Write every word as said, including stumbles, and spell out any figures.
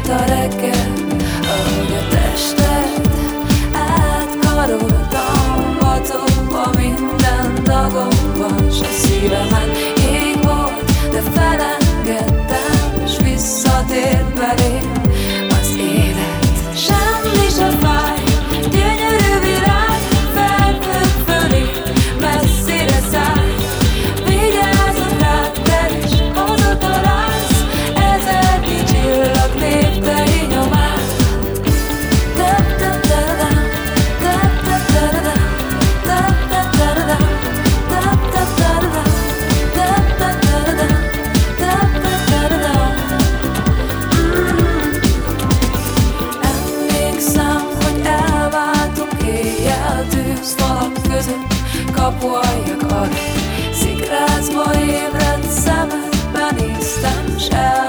a reggel, ahogy a tested átkaroltam, vatóba minden tagomban, s a szívemen ég volt, de felengedtem, és visszatért belém az élet. Semmi se fáj, gyönyörű virág, felnőtt fölé, messzire száll. Vigyázok rád, te is hazatalálsz, ezernyi csillag léptei nyomán. Emlékszem, hogy elváltunk éjjel tűzfalak között, kapualjak alatt. Szikrázva ébredt szemedbe néztem, s el